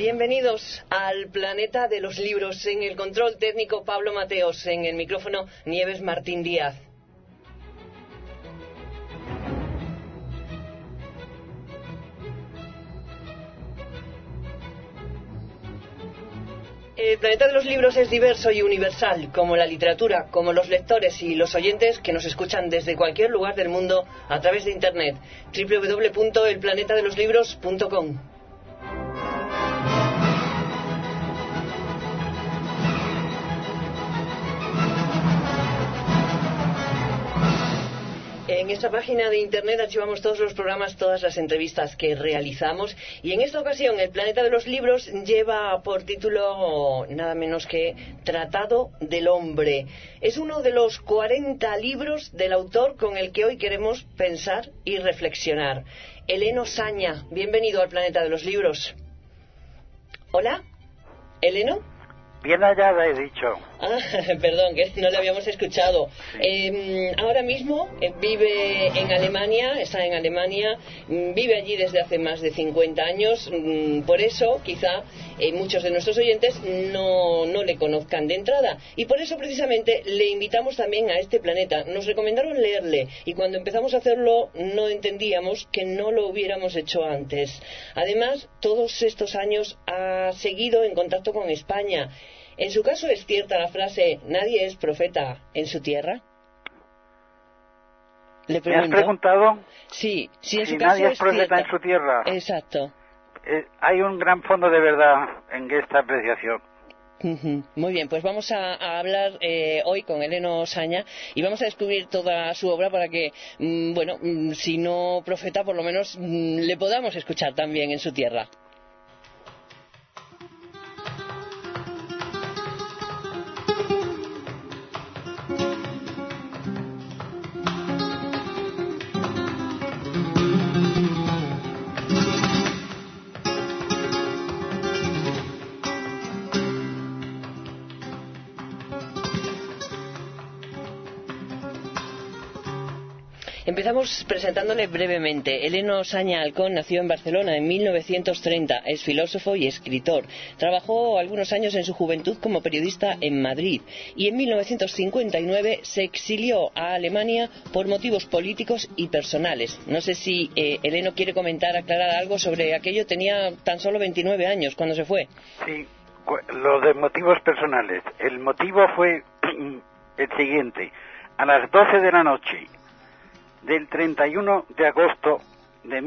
Bienvenidos al planeta de los libros. En el control técnico Pablo Mateos, en el micrófono Nieves Martín Díaz. El planeta de los libros es diverso y universal, como la literatura, como los lectores y los oyentes que nos escuchan desde cualquier lugar del mundo a través de internet. www.elplanetadeloslibros.com. En esta página de internet archivamos todos los programas, todas las entrevistas que realizamos, y en esta ocasión el planeta de los libros lleva por título nada menos que Tratado del Hombre. Es uno de los 40 libros del autor con el que hoy queremos pensar y reflexionar. Eleno Saña, bienvenido al planeta de los libros. Hola, Eleno. Bien hallada, he dicho. Perdón, que no le habíamos escuchado. Ahora mismo vive en Alemania, está en Alemania, vive allí desde hace más de 50 años. Por eso, quizá, muchos de nuestros oyentes no le conozcan de entrada. Y por eso, precisamente, le invitamos también a este planeta. Nos recomendaron leerle, y cuando empezamos a hacerlo no entendíamos que no lo hubiéramos hecho antes. Además, todos estos años ha seguido en contacto con España. ¿En su caso es cierta la frase «nadie es profeta en su tierra»? ¿Le pregunto? ¿Me has preguntado? Sí, si en si su caso nadie es profeta en su tierra. Exacto. Hay un gran fondo de verdad en esta apreciación. Muy bien, pues vamos a hablar hoy con Eleno Saña y vamos a descubrir toda su obra para que, si no profeta, por lo menos le podamos escuchar también en su tierra. Empezamos presentándole brevemente. Eleno Saña Alcón nació en Barcelona en 1930. Es filósofo y escritor. Trabajó algunos años en su juventud como periodista en Madrid y en 1959 se exilió a Alemania por motivos políticos y personales. No sé si Eleno quiere comentar, aclarar algo sobre aquello. Tenía tan solo 29 años cuando se fue. Sí, lo de motivos personales. El motivo fue el siguiente. A las 12 de la noche del 31 de agosto de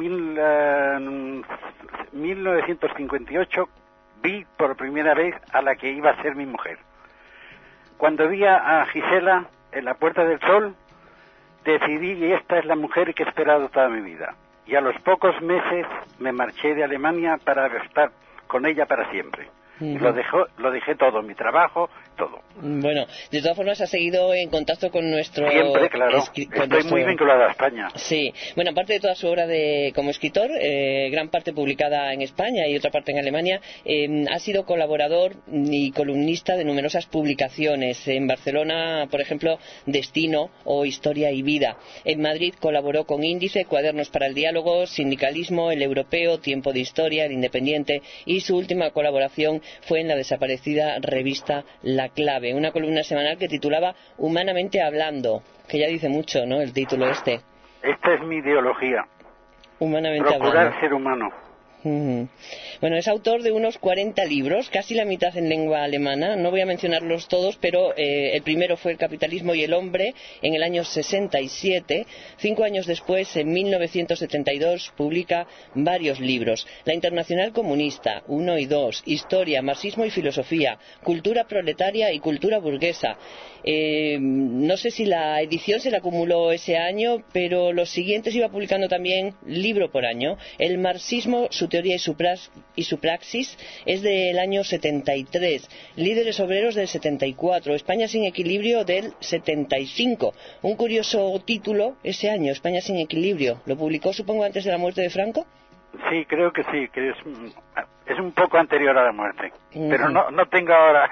1958 vi por primera vez a la que iba a ser mi mujer. Cuando vi a Gisela en la Puerta del Sol, decidí que esta es la mujer que he esperado toda mi vida. Y a los pocos meses me marché de Alemania para estar con ella para siempre. Lo dejé todo, mi trabajo, todo. Bueno, de todas formas ha seguido en contacto con nuestro... Siempre, claro. Estoy muy vinculado a España. Sí. Bueno, aparte de toda su obra como escritor, gran parte publicada en España y otra parte en Alemania, ha sido colaborador y columnista de numerosas publicaciones. En Barcelona, por ejemplo, Destino o Historia y Vida. En Madrid colaboró con Índice, Cuadernos para el Diálogo, Sindicalismo, El Europeo, Tiempo de Historia, El Independiente, y su última colaboración fue en la desaparecida revista La Clave, una columna semanal que titulaba Humanamente Hablando, que ya dice mucho, ¿no?, el título este. Esta es mi ideología. Humanamente Procurar hablando. ser humano. Bueno, es autor de unos 40 libros, casi la mitad en lengua alemana. No voy a mencionarlos todos, pero el primero fue El capitalismo y el hombre en el año 67. 5 años después, en 1972, publica varios libros: La Internacional Comunista 1 y 2, Historia, Marxismo y Filosofía, Cultura Proletaria y Cultura Burguesa. No sé si la edición se la acumuló ese año, pero los siguientes iba publicando también libro por año. El marxismo, su teoría y su praxis, es del año 73. Líderes obreros del 74. España sin equilibrio del 75. Un curioso título ese año, España sin equilibrio. ¿Lo publicó, supongo, antes de la muerte de Franco? Sí, creo que sí, que es un poco anterior a la muerte. Pero no tengo ahora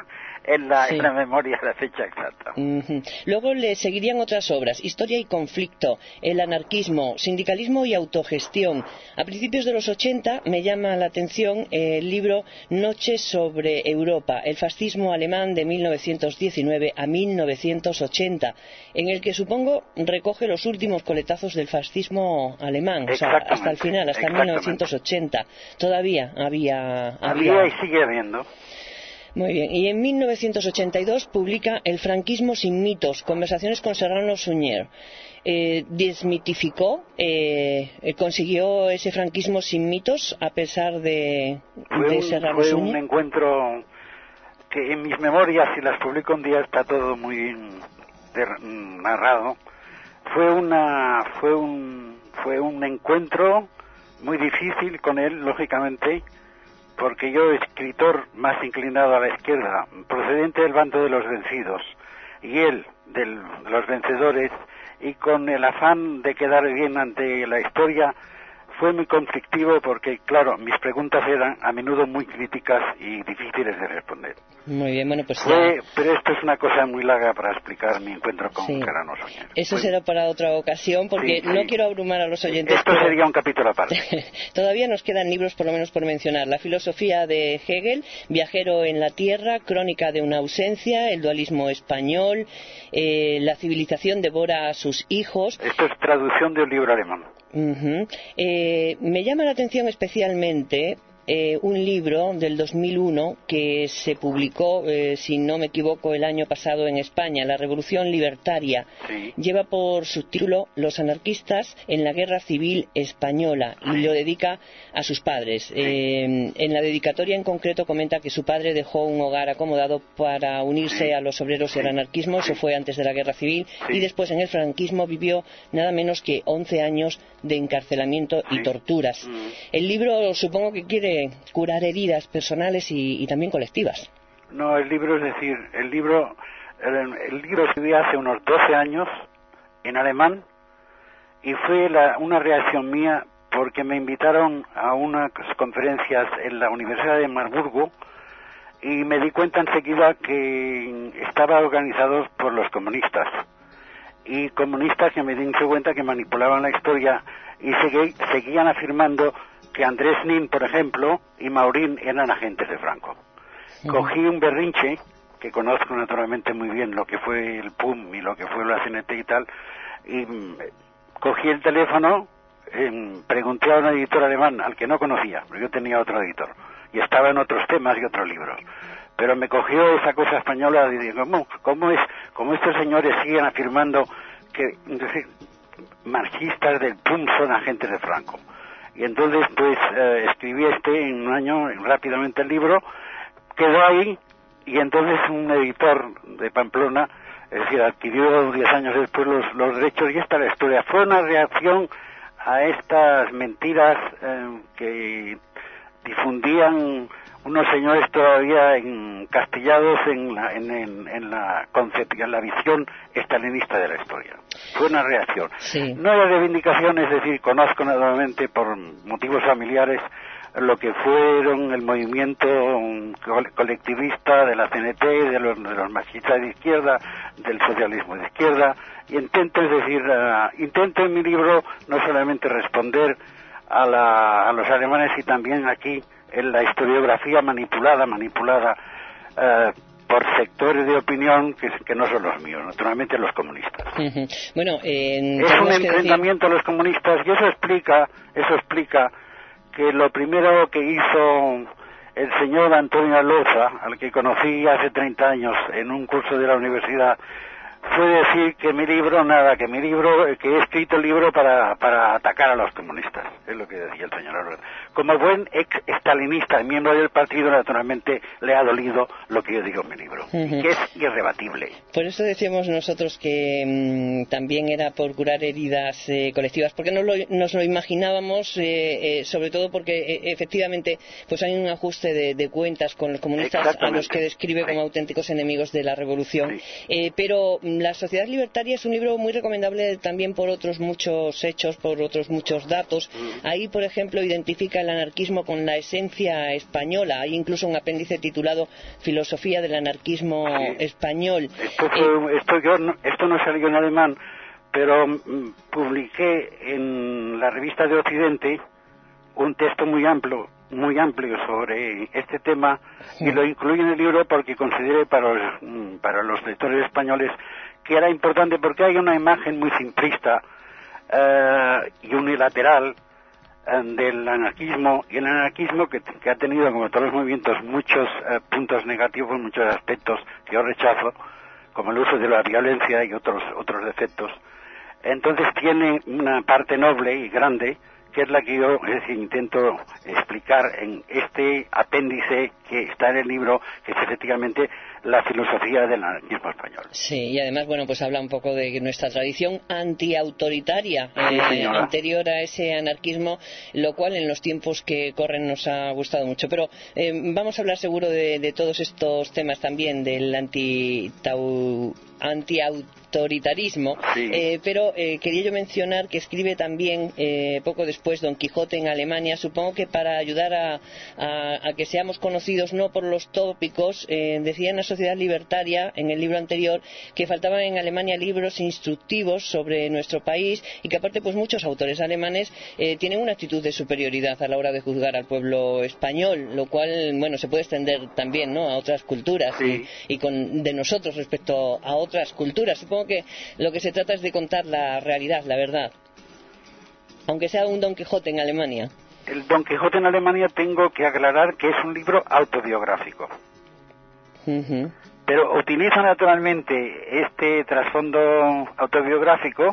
en la memoria la fecha exacta. Luego le seguirían otras obras: Historia y conflicto, El anarquismo, Sindicalismo y autogestión. A principios de los 80 me llama la atención el libro Noches sobre Europa, el fascismo alemán de 1919 a 1980, en el que supongo recoge los últimos coletazos del fascismo alemán, o sea, hasta el final, hasta 1980. Todavía había y sigue habiendo. Muy bien. Y en 1982 publica El franquismo sin mitos, conversaciones con Serrano Suñer. Desmitificó, consiguió ese franquismo sin mitos a pesar de Serrano Suñer. Fue un encuentro que en mis memorias, si las publico un día, está todo muy narrado. Fue un encuentro muy difícil con él, lógicamente, porque yo, escritor más inclinado a la izquierda, procedente del bando de los vencidos, y él de los vencedores, y con el afán de quedar bien ante la historia, fue muy conflictivo porque, claro, mis preguntas eran a menudo muy críticas y difíciles de responder. Muy bien, bueno, pues pero esto es una cosa muy larga para explicar mi encuentro con Serrano Suñer. Eso será para otra ocasión, porque no quiero abrumar a los oyentes. Esto sería un capítulo aparte. Todavía nos quedan libros, por lo menos por mencionar: La filosofía de Hegel, Viajero en la Tierra, Crónica de una ausencia, El dualismo español, La civilización devora a sus hijos. Esto es traducción de un libro alemán. Me llama la atención especialmente un libro del 2001 que se publicó, si no me equivoco, el año pasado en España, La Revolución Libertaria. Lleva por subtítulo Los anarquistas en la Guerra Civil Española y lo dedica a sus padres. En la dedicatoria en concreto comenta que su padre dejó un hogar acomodado para unirse a los obreros y al anarquismo. Eso fue antes de la Guerra Civil, y después en el franquismo vivió nada menos que 11 años de encarcelamiento y torturas. El libro supongo que quiere curar heridas personales y también colectivas. No, el libro, es decir, el libro escribí hace unos 12 años en alemán, y fue una reacción mía porque me invitaron a unas conferencias en la Universidad de Marburgo y me di cuenta enseguida que estaba organizado por los comunistas, y comunistas que me di cuenta que manipulaban la historia y seguían afirmando que Andrés Nin, por ejemplo, y Maurín eran agentes de Franco. Cogí un berrinche, que conozco naturalmente muy bien lo que fue el PUM y lo que fue la CNT y tal, y cogí el teléfono, pregunté a un editor alemán al que no conocía, porque yo tenía otro editor, y estaba en otros temas y otros libros, pero me cogió esa cosa española y digo, ¿cómo estos señores siguen afirmando que marxistas del PUM son agentes de Franco? Y entonces pues escribí en un año rápidamente el libro, quedó ahí, y entonces un editor de Pamplona, es decir, adquirió 10 años después los derechos, y esta es la historia. Fue una reacción a estas mentiras que difundían unos señores todavía encastillados en la visión estalinista de la historia. Fue una reacción. No era reivindicación, es decir, conozco naturalmente por motivos familiares lo que fueron el movimiento colectivista de la CNT, de los marxistas de izquierda, del socialismo de izquierda, y intento en mi libro no solamente responder a los alemanes, y también aquí en la historiografía manipulada por sectores de opinión que no son los míos, naturalmente los comunistas. Bueno, es un enfrentamiento a los comunistas, y eso explica que lo primero que hizo el señor Antonio Aloza, al que conocí hace 30 años en un curso de la universidad, fue decir que que he escrito el libro para atacar a los comunistas, es lo que decía el señor Aloza. Como buen ex-estalinista, miembro del partido, naturalmente le ha dolido lo que yo digo en mi libro, que es irrebatible. Por eso decíamos nosotros que también era por curar heridas colectivas, porque nos lo imaginábamos, sobre todo porque efectivamente pues hay un ajuste de cuentas con los comunistas, a los que describe como auténticos enemigos de la revolución, pero La Sociedad Libertaria es un libro muy recomendable también por otros muchos hechos, por otros muchos datos. Ahí, por ejemplo, identifica el anarquismo con la esencia española. Hay incluso un apéndice titulado Filosofía del anarquismo español. Esto no salió en alemán, pero publiqué en la revista de Occidente un texto muy amplio sobre este tema, y lo incluí en el libro porque consideré para los lectores españoles que era importante, porque hay una imagen muy simplista y unilateral del anarquismo, y el anarquismo que ha tenido, como todos los movimientos, muchos puntos negativos, muchos aspectos que yo rechazo, como el uso de la violencia y otros defectos. Entonces tiene una parte noble y grande, que es la que yo intento explicar en este apéndice que está en el libro, que es efectivamente la filosofía del anarquismo español. Sí, y además, bueno, pues habla un poco de nuestra tradición antiautoritaria, anterior a ese anarquismo, lo cual en los tiempos que corren nos ha gustado mucho. Pero vamos a hablar seguro de todos estos temas también, del antiautoritarismo, pero quería yo mencionar que escribe también poco después Don Quijote en Alemania, supongo que para ayudar a que seamos conocidos no por los tópicos. Decía en la Sociedad Libertaria, en el libro anterior, que faltaban en Alemania libros instructivos sobre nuestro país, y que aparte pues muchos autores alemanes tienen una actitud de superioridad a la hora de juzgar al pueblo español, lo cual, bueno, se puede extender también, ¿no?, a otras culturas, y de nosotros respecto a otras culturas. Supongo que lo que se trata es de contar la realidad, la verdad, aunque sea un Don Quijote en Alemania. El Don Quijote en Alemania, tengo que aclarar que es un libro autobiográfico. Pero utiliza naturalmente este trasfondo autobiográfico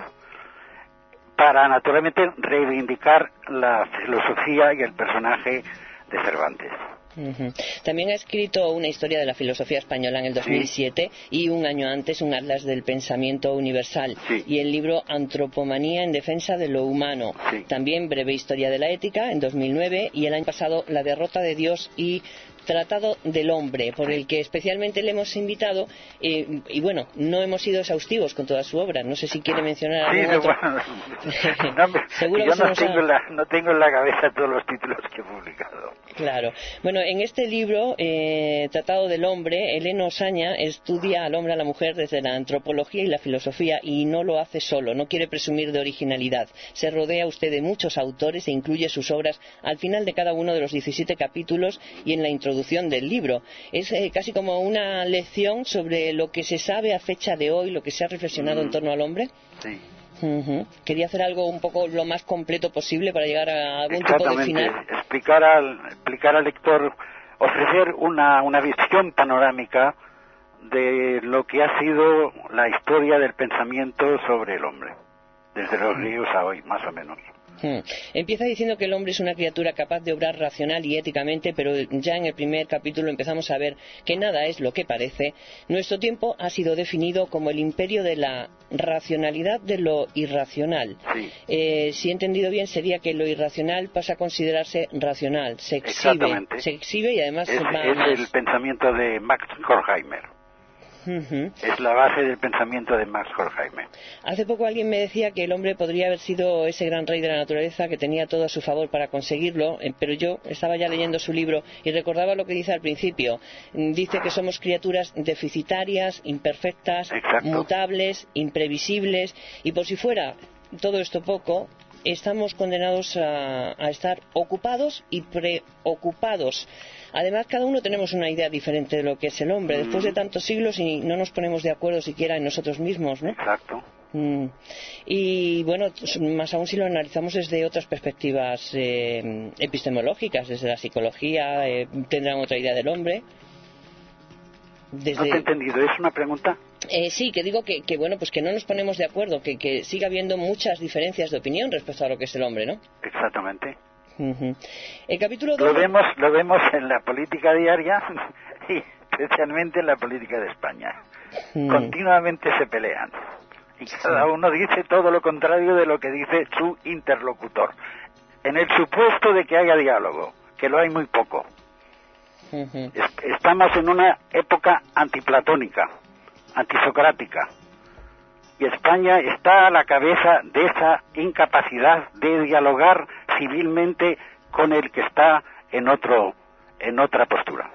para naturalmente reivindicar la filosofía y el personaje de Cervantes. También ha escrito una historia de la filosofía española en el 2007 y un año antes un atlas del pensamiento universal y el libro Antropomanía en defensa de lo humano. También breve historia de la ética en 2009 y el año pasado La derrota de Dios y Tratado del Hombre, por el que especialmente le hemos invitado, y bueno, no hemos sido exhaustivos con toda su obra. No sé si quiere mencionar algún otro. Seguro yo no tengo en la cabeza todos los títulos que he publicado. Claro. Bueno, en este libro, Tratado del Hombre, Eleno Osaña estudia al hombre y a la mujer desde la antropología y la filosofía, y no lo hace solo, no quiere presumir de originalidad. Se rodea usted de muchos autores e incluye sus obras al final de cada uno de los 17 capítulos y en la introducción del libro. Es casi como una lección sobre lo que se sabe a fecha de hoy, lo que se ha reflexionado en torno al hombre. Quería hacer algo un poco lo más completo posible para llegar a algún tipo de final. Explicar al lector, ofrecer una visión panorámica de lo que ha sido la historia del pensamiento sobre el hombre, desde los griegos a hoy, más o menos. Empieza diciendo que el hombre es una criatura capaz de obrar racional y éticamente, pero ya en el primer capítulo empezamos a ver que nada es lo que parece. Nuestro tiempo ha sido definido como el imperio de la racionalidad de lo irracional. Si he entendido bien, sería que lo irracional pasa a considerarse racional, se exhibe y además es el pensamiento de Max Horkheimer. Es la base del pensamiento de Max Horkheimer. Hace poco alguien me decía que el hombre podría haber sido ese gran rey de la naturaleza que tenía todo a su favor para conseguirlo, pero yo estaba ya leyendo su libro y recordaba lo que dice al principio. Dice que somos criaturas deficitarias, imperfectas, mutables, imprevisibles, y por si fuera todo esto poco, estamos condenados a estar ocupados y preocupados. Además, cada uno tenemos una idea diferente de lo que es el hombre, después de tantos siglos, y no nos ponemos de acuerdo siquiera en nosotros mismos, ¿no? Exacto. Y bueno, más aún si lo analizamos desde otras perspectivas epistemológicas, desde la psicología, tendrán otra idea del hombre. No te he entendido, ¿es una pregunta? Sí, que digo que bueno, pues que no nos ponemos de acuerdo, que sigue habiendo muchas diferencias de opinión respecto a lo que es el hombre, ¿no? Exactamente. El capítulo 2... Lo vemos en la política diaria y especialmente en la política de España. Continuamente se pelean y cada uno dice todo lo contrario de lo que dice su interlocutor, en el supuesto de que haya diálogo, que lo hay muy poco. Estamos en una época antiplatónica, antisocrática, y España está a la cabeza de esa incapacidad de dialogar civilmente con el que está en otra postura.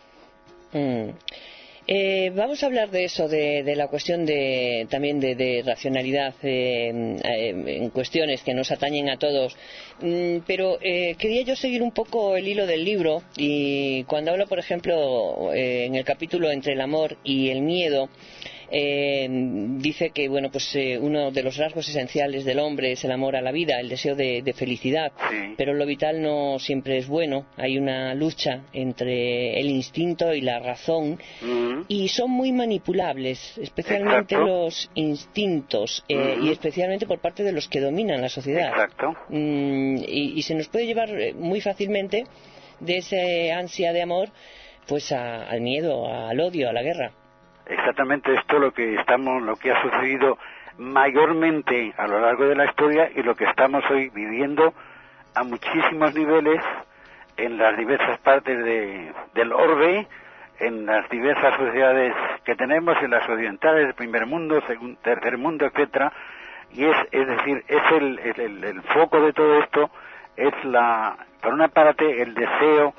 Vamos a hablar de eso, de la cuestión también de racionalidad en cuestiones que nos atañen a todos. Pero quería yo seguir un poco el hilo del libro, y cuando habla, por ejemplo, en el capítulo entre el amor y el miedo, dice que uno de los rasgos esenciales del hombre es el amor a la vida, el deseo de felicidad, Sí. pero lo vital no siempre es bueno. Hay una lucha entre el instinto y la razón, y son muy manipulables, especialmente Exacto. los instintos, y especialmente por parte de los que dominan la sociedad. Exacto. Y se nos puede llevar muy fácilmente de esa ansia de amor pues al miedo, al odio, a la guerra. Exactamente esto lo que ha sucedido mayormente a lo largo de la historia, y lo que estamos hoy viviendo a muchísimos niveles en las diversas partes del orbe, en las diversas sociedades que tenemos, en las orientales, el primer mundo, tercer mundo, etcétera. Y es decir, es el foco de todo esto, es por una parte el deseo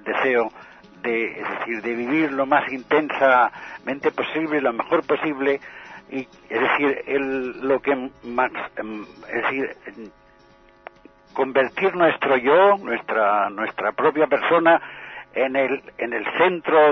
de vivir lo más intensamente posible, lo mejor posible, y es decir, convertir nuestro yo, nuestra propia persona en el centro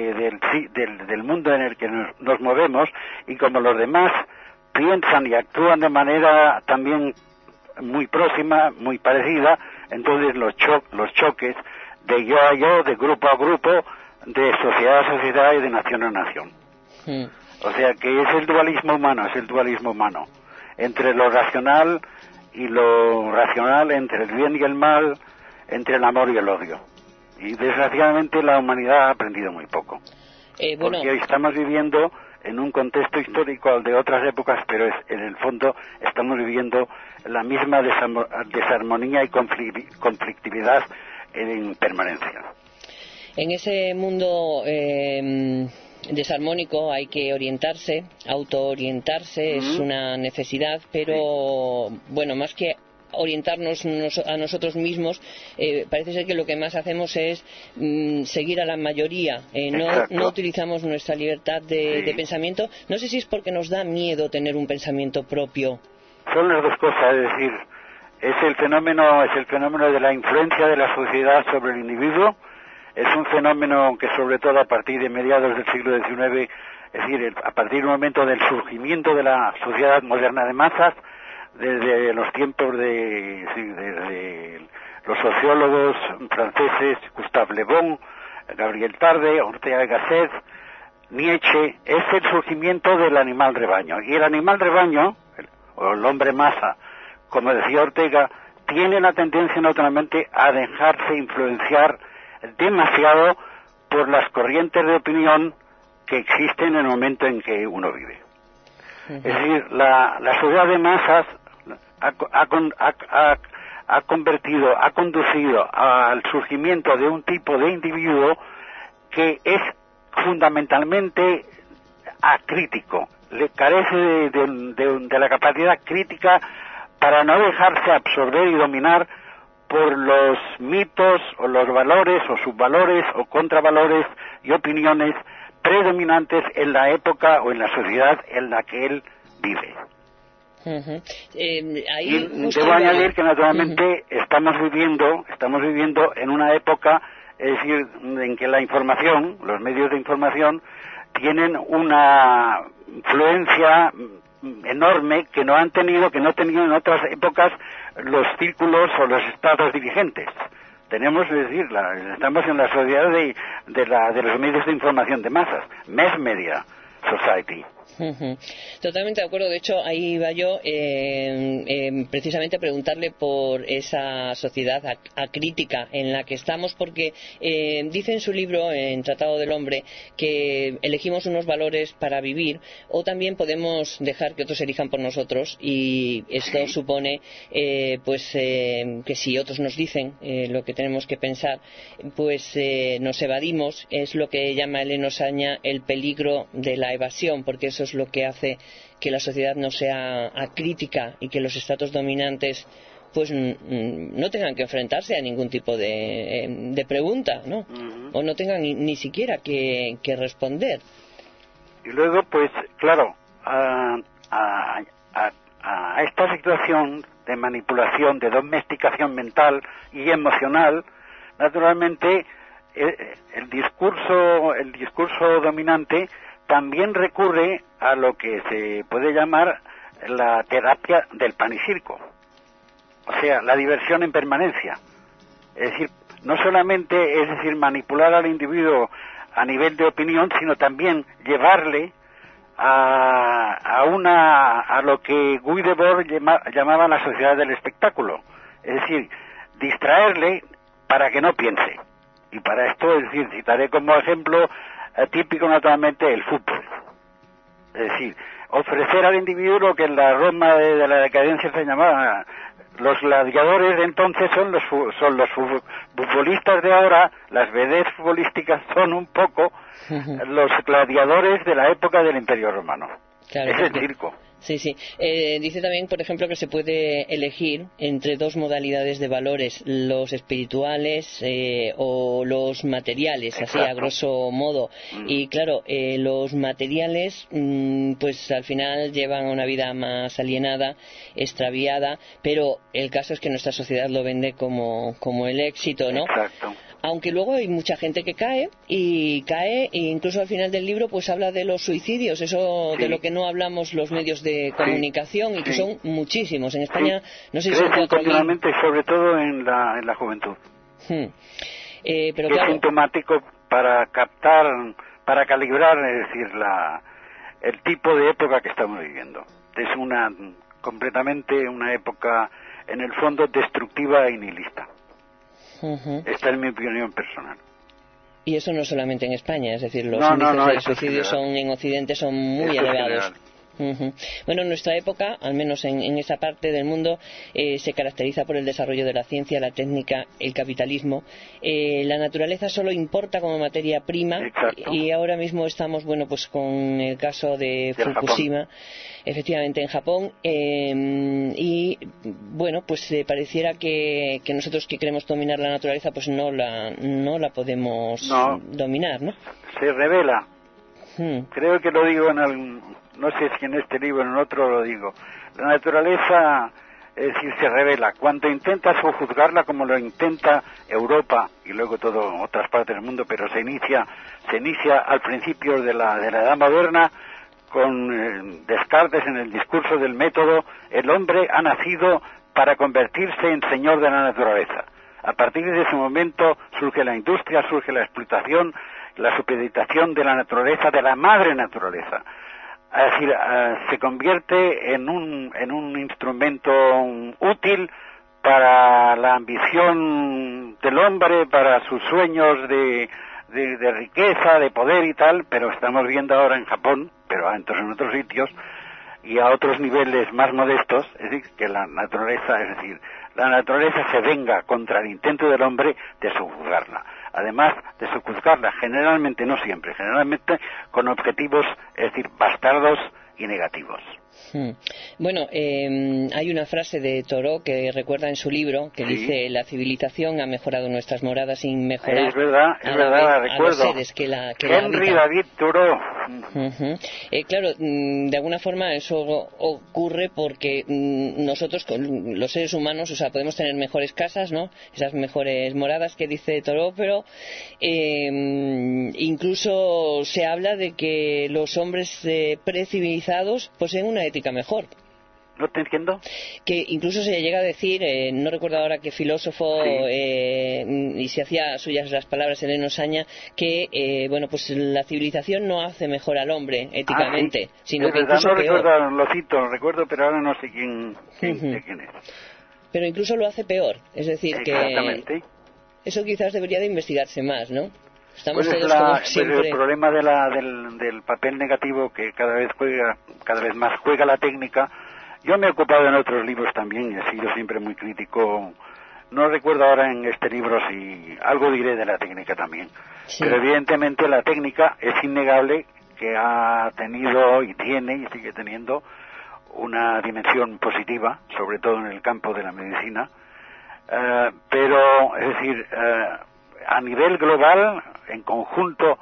del mundo en el que nos movemos, y como los demás piensan y actúan de manera también muy próxima, muy parecida, entonces los choques de yo a yo, de grupo a grupo, de sociedad a sociedad y de nación a nación. O sea que es el dualismo humano, entre lo racional y lo racional, entre el bien y el mal, entre el amor y el odio. Y desgraciadamente la humanidad ha aprendido muy poco. Porque hoy estamos viviendo en un contexto histórico al de otras épocas, pero en el fondo estamos viviendo la misma desarmonía y conflictividad en permanencia. En ese mundo desarmónico hay que orientarse, autoorientarse, es una necesidad, pero más que orientarnos a nosotros mismos, parece ser que lo que más hacemos es seguir a la mayoría, no utilizamos nuestra libertad de pensamiento. No sé si es porque nos da miedo tener un pensamiento propio. Son las dos cosas, es decir, es el fenómeno de la influencia de la sociedad sobre el individuo. Es un fenómeno que, sobre todo a partir de mediados del siglo XIX, es decir, a partir del momento del surgimiento de la sociedad moderna de masas, desde los tiempos de los sociólogos franceses Gustave Le Bon, Gabriel Tarde, Ortega y Gasset, Nietzsche, es el surgimiento del animal rebaño. Y el animal rebaño, o el hombre masa, como decía Ortega, tiene la tendencia naturalmente a dejarse influenciar demasiado por las corrientes de opinión que existen en el momento en que uno vive. Es decir, la sociedad de masas ha conducido al surgimiento de un tipo de individuo que es fundamentalmente acrítico, le carece de la capacidad crítica para no dejarse absorber y dominar por los mitos o los valores o subvalores o contravalores y opiniones predominantes en la época o en la sociedad en la que él vive. Y debo añadir que naturalmente estamos viviendo en una época, es decir, en que la información, los medios de información, tienen una influencia enorme que no tenían en otras épocas los círculos o los estados dirigentes. Estamos en la sociedad de los medios de información de masas, mass media society. Totalmente de acuerdo. De hecho, ahí iba yo precisamente a preguntarle por esa sociedad acrítica en la que estamos, porque dice en su libro, en Tratado del Hombre, que elegimos unos valores para vivir, o también podemos dejar que otros elijan por nosotros, y esto supone que si otros nos dicen lo que tenemos que pensar, pues nos evadimos. Es lo que llama Eleno Saña el peligro de la evasión, porque eso es lo que hace que la sociedad no sea acrítica y que los estratos dominantes pues no tengan que enfrentarse a ningún tipo de pregunta, ¿no? O no tengan ni siquiera que responder. Y luego, pues, claro, a esta situación de manipulación, de domesticación mental y emocional, naturalmente, el discurso dominante también recurre a lo que se puede llamar la terapia del pan y circo. O sea, la diversión en permanencia. Es decir, no solamente es decir manipular al individuo a nivel de opinión, sino también llevarle a lo que Guy Debord llamaba la sociedad del espectáculo. Es decir, distraerle para que no piense. Y para esto, es decir, citaré como ejemplo típico naturalmente el fútbol. Es decir, ofrecer al individuo lo que en la Roma de la decadencia se llamaba los gladiadores de entonces son los futbolistas de ahora, las vedettes futbolísticas son un poco los gladiadores de la época del Imperio Romano. Claro, es el circo. Sí, sí. Dice también, por ejemplo, que se puede elegir entre dos modalidades de valores, los espirituales o los materiales, Exacto. así a grosso modo. Y claro, los materiales, pues al final llevan una vida más alienada, extraviada, pero el caso es que nuestra sociedad lo vende como el éxito, ¿no? Exacto. Aunque luego hay mucha gente que cae e incluso al final del libro pues habla de los suicidios, eso sí. De lo que no hablamos los medios de comunicación y que son muchísimos. En España no sé si son 4.000. Continuamente, sobre todo en la juventud. Pero que claro, es sintomático para captar, para calibrar, es decir, el tipo de época que estamos viviendo. Es completamente una época, en el fondo, destructiva y nihilista. Esta es mi opinión personal. Y eso no solamente en España, es decir, los índices de suicidio en Occidente son muy elevados. Bueno, nuestra época, al menos en esa parte del mundo, se caracteriza por el desarrollo de la ciencia, la técnica, el capitalismo. La naturaleza solo importa como materia prima. Exacto. Y ahora mismo estamos, bueno, pues con el caso de Fukushima. Japón. Efectivamente en Japón, y bueno, pues pareciera que nosotros que queremos dominar la naturaleza pues no la podemos dominar, ¿no? Se revela. Creo que lo digo no sé si en este libro o en otro lo digo. La naturaleza, es decir, se revela. Cuando intentas juzgarla como lo intenta Europa y luego otras partes del mundo, pero se inicia al principio de la Edad Moderna, con Descartes en el discurso del método. El hombre ha nacido para convertirse en señor de la naturaleza. A partir de ese momento surge la industria, surge la explotación, la supeditación de la naturaleza, de la madre naturaleza. Es decir, se convierte en un instrumento útil para la ambición del hombre, para sus sueños de riqueza, de poder y tal, pero estamos viendo ahora en Japón, pero entonces en otros sitios y a otros niveles más modestos, es decir, que la naturaleza se venga contra el intento del hombre de sojuzgarla. Además de sojuzgarla, generalmente, no siempre, generalmente con objetivos, es decir, bastardos y negativos. Bueno, hay una frase de Thoreau que recuerda en su libro que dice: la civilización ha mejorado nuestras moradas sin mejorar es verdad, la recuerdo. A los seres que la Henry David Thoreau. Claro, de alguna forma eso ocurre porque nosotros, los seres humanos, o sea, podemos tener mejores casas, ¿no? Esas mejores moradas que dice Thoreau, pero incluso se habla de que los hombres precivilizados poseen una ética mejor. No te entiendo. Que incluso se llega a decir, no recuerdo ahora qué filósofo, y se hacía suyas las palabras de Heleno Saña, que bueno, pues la civilización no hace mejor al hombre éticamente, sino que incluso peor. Lo recuerdo, pero ahora no sé quién es. Pero incluso lo hace peor, es decir, que eso quizás debería de investigarse más, ¿no? Estamos todos como siempre. El problema del papel negativo que cada vez más juega la técnica. Yo me he ocupado en otros libros también y he sido siempre muy crítico. No recuerdo ahora en este libro si algo diré de la técnica también. Pero evidentemente la técnica es innegable que ha tenido y tiene y sigue teniendo una dimensión positiva, sobre todo en el campo de la medicina, pero, es decir, a nivel global, en conjunto,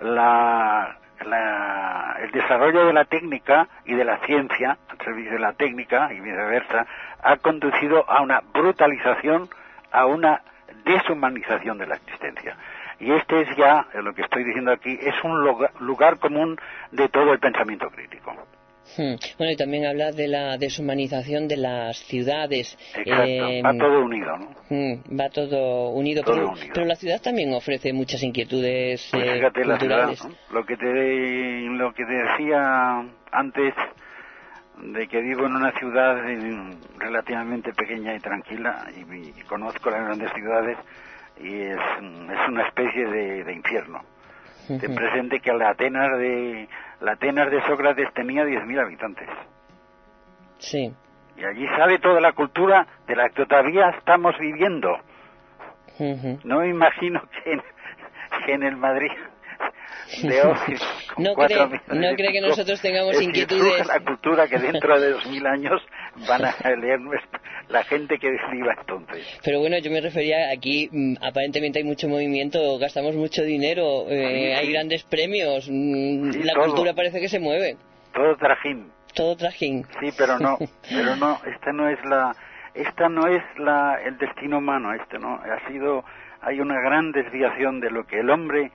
el desarrollo de la técnica y de la ciencia, al servicio de la técnica y viceversa, ha conducido a una brutalización, a una deshumanización de la existencia. Y este es ya, lo que estoy diciendo aquí, es un lugar común de todo el pensamiento crítico. Bueno, y también habla de la deshumanización de las ciudades. Exacto, va todo unido, ¿no? Va todo unido, pero la ciudad también ofrece muchas inquietudes pues fíjate, culturales. La ciudad, ¿no? Lo que te decía antes, de que vivo en una ciudad relativamente pequeña y tranquila, y conozco las grandes ciudades, y es una especie de infierno. Ten presente que la Atenas de Sócrates tenía 10.000 habitantes. Sí. Y allí sale toda la cultura de la que todavía estamos viviendo. No me imagino que en el Madrid de hoy, no cree que nosotros tengamos inquietudes. La cultura que dentro de 2.000 años van a leer la gente que viva entonces. Pero bueno, yo me refería aquí, aparentemente hay mucho movimiento, gastamos mucho dinero, hay grandes premios, la cultura parece que se mueve. Todo trajín. Todo trajín. Sí, pero no, esta no es el destino humano, hay una gran desviación de lo que el hombre,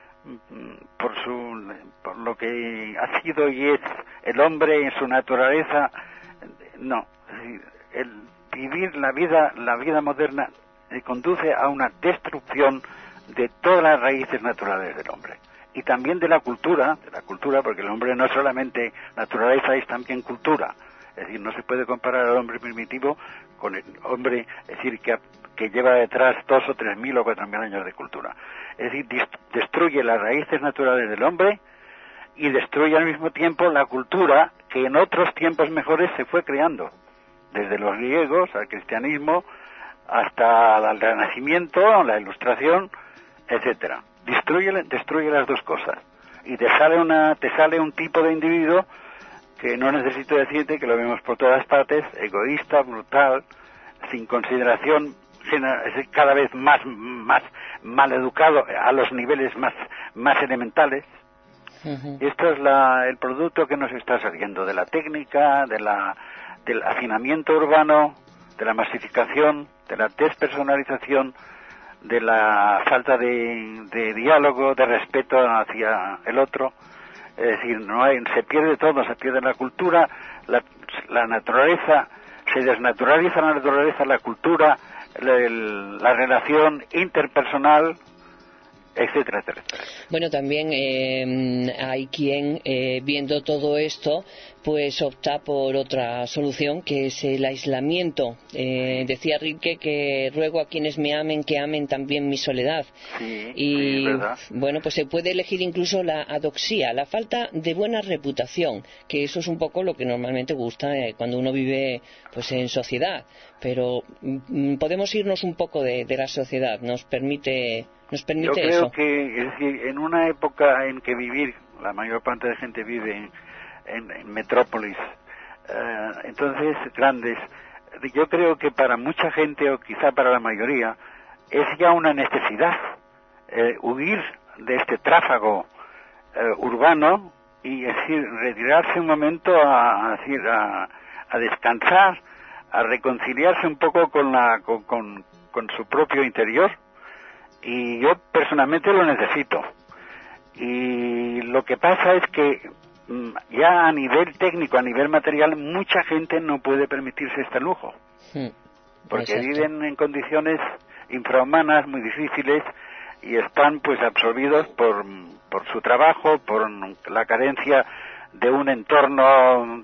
por lo que ha sido y es el hombre en su naturaleza. No, el vivir la vida moderna conduce a una destrucción de todas las raíces naturales del hombre, y también de la cultura, porque el hombre no es solamente naturaleza, es también cultura. Es decir, no se puede comparar al hombre primitivo con el hombre, es decir, que lleva detrás 2.000 o 3.000 o 4.000 años de cultura. Es decir, destruye las raíces naturales del hombre y destruye al mismo tiempo la cultura que en otros tiempos mejores se fue creando, desde los griegos al cristianismo hasta el Renacimiento, la Ilustración, etcétera. Destruye las dos cosas, y te sale un tipo de individuo que no necesito decirte que lo vemos por todas partes, egoísta, brutal, sin consideración, cada vez más mal educado a los niveles más elementales. Esto es el producto que nos está saliendo de la técnica, del hacinamiento urbano, de la masificación, de la despersonalización, de la falta de diálogo, de respeto hacia el otro. Es decir, se pierde todo, se pierde la cultura, la naturaleza, se desnaturaliza la naturaleza, la cultura, la relación interpersonal, etcétera, etcétera. Bueno, también hay quien, viendo todo esto, pues opta por otra solución, que es el aislamiento. Decía Rilke que ruego a quienes me amen que amen también mi soledad. Sí, y es verdad. Bueno, pues se puede elegir incluso la adoxía, la falta de buena reputación, que eso es un poco lo que normalmente gusta cuando uno vive pues en sociedad. Pero podemos irnos un poco de la sociedad, nos permite Yo creo eso. que, es decir, en una época en que la mayor parte de gente vive en metrópolis, entonces grandes, yo creo que para mucha gente, o quizá para la mayoría, es ya una necesidad huir de este tráfago urbano y, es decir, retirarse un momento a descansar, a reconciliarse un poco con su propio interior. Y yo personalmente lo necesito. Y lo que pasa es que ya a nivel técnico, a nivel material, mucha gente no puede permitirse este lujo. Porque Exacto. viven en condiciones infrahumanas, muy difíciles, y están pues absorbidos por su trabajo, por la carencia de un entorno,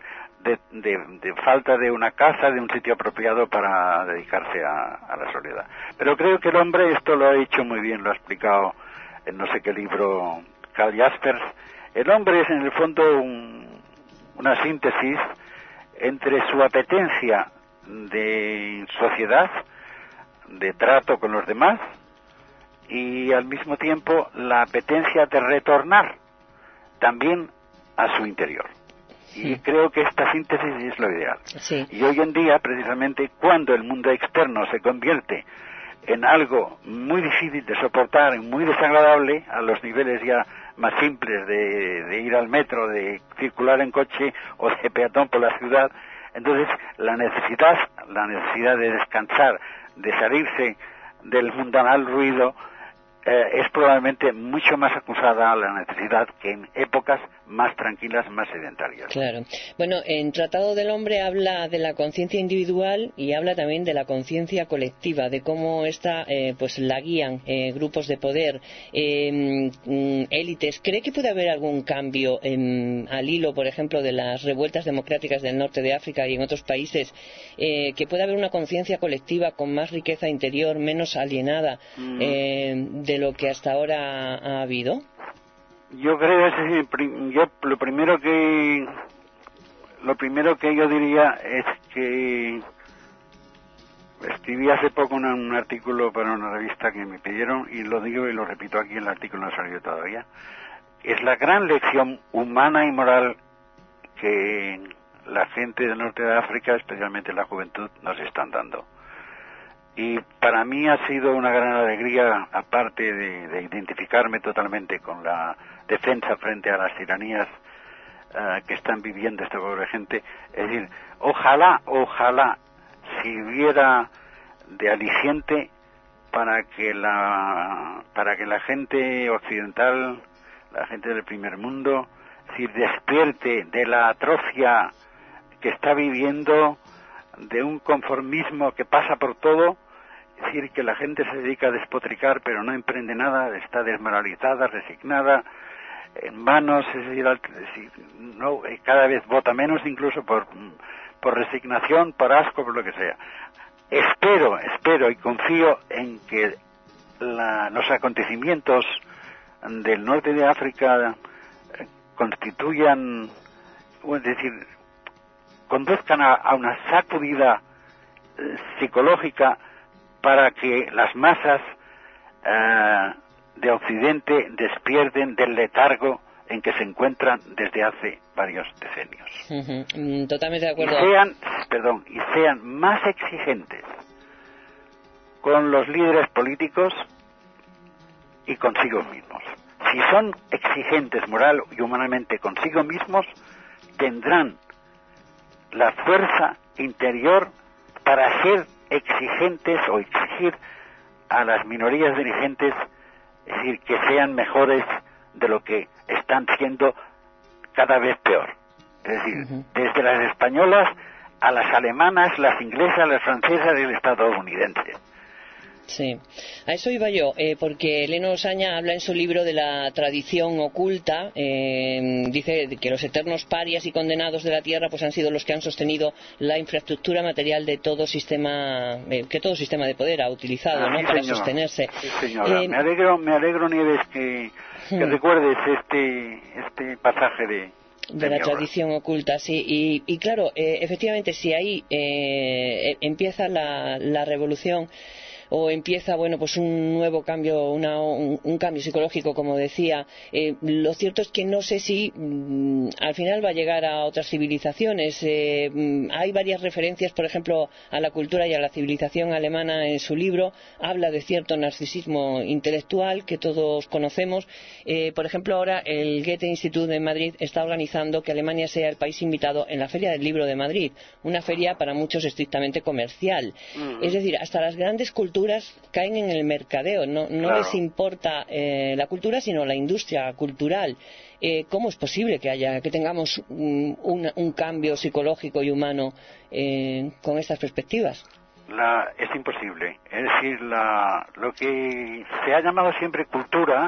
de falta de una casa, de un sitio apropiado para dedicarse a la soledad. Pero creo que el hombre esto lo ha hecho muy bien, lo ha explicado en no sé qué libro Karl Jaspers. El hombre es en el fondo una síntesis entre su apetencia de sociedad, de trato con los demás, y al mismo tiempo la apetencia de retornar también a su interior. Y creo que esta síntesis es lo ideal. Sí. Y hoy en día, precisamente, cuando el mundo externo se convierte en algo muy difícil de soportar y muy desagradable, a los niveles ya más simples de ir al metro, de circular en coche o de peatón por la ciudad, entonces la necesidad de descansar, de salirse del mundanal ruido, es probablemente mucho más acusada a la necesidad que en épocas más tranquilas, más sedentarias. Claro. Bueno, en Tratado del Hombre habla de la conciencia individual y habla también de la conciencia colectiva, de cómo esta pues la guían grupos de poder, élites. ¿Cree que puede haber algún cambio al hilo, por ejemplo, de las revueltas democráticas del norte de África y en otros países, que pueda haber una conciencia colectiva con más riqueza interior, menos alienada de lo que hasta ahora ha habido? Yo creo, es decir, lo primero que yo diría es que escribí hace poco un artículo para una revista que me pidieron, y lo digo y lo repito aquí, el artículo no ha salido todavía. Es la gran lección humana y moral que la gente del norte de África, especialmente la juventud, nos están dando. Y para mí ha sido una gran alegría, aparte de identificarme totalmente con la defensa frente a las tiranías que están viviendo esta pobre gente. Es decir, ojalá sirviera de aliciente para que la gente occidental, la gente del primer mundo, despierte de la atrofia que está viviendo, de un conformismo que pasa por todo. Es decir, que la gente se dedica a despotricar pero no emprende nada, está desmoralizada, resignada, en vanos, es decir, no, cada vez vota menos, incluso por resignación, por asco, por lo que sea. Espero y confío en que los acontecimientos del norte de África constituyan, es decir, conduzcan a una sacudida psicológica para que las masas de Occidente despierten del letargo en que se encuentran desde hace varios decenios. Totalmente de acuerdo. Y sean más exigentes con los líderes políticos y consigo mismos. Si son exigentes moral y humanamente consigo mismos, tendrán la fuerza interior para ser exigentes o exigir a las minorías dirigentes, es decir, que sean mejores de lo que están siendo cada vez peor. Es decir, desde las españolas a las alemanas, las inglesas, las francesas y el estadounidense. Sí, a eso iba yo, porque Eleno Osaña habla en su libro de la tradición oculta, dice que los eternos parias y condenados de la tierra pues han sido los que han sostenido la infraestructura material de todo sistema, que todo sistema de poder ha utilizado, ¿no? Para sostenerse. Sí, señora. Me alegro, Nieves, que recuerdes este pasaje de la tradición oculta, sí, y claro, efectivamente, si ahí empieza la revolución, o empieza, bueno, pues un nuevo cambio, un cambio psicológico, como decía, lo cierto es que no sé si al final va a llegar a otras civilizaciones. Hay varias referencias, por ejemplo, a la cultura y a la civilización alemana en su libro. Habla de cierto narcisismo intelectual que todos conocemos. Por ejemplo, ahora el Goethe Institut de Madrid está organizando que Alemania sea el país invitado en la Feria del Libro de Madrid, una feria para muchos estrictamente comercial. Es decir, hasta las grandes culturas caen en el mercadeo, no claro. Les importa la cultura, sino la industria cultural. ¿Cómo es posible que tengamos un cambio psicológico y humano con estas perspectivas? Es imposible. Es decir, lo que se ha llamado siempre cultura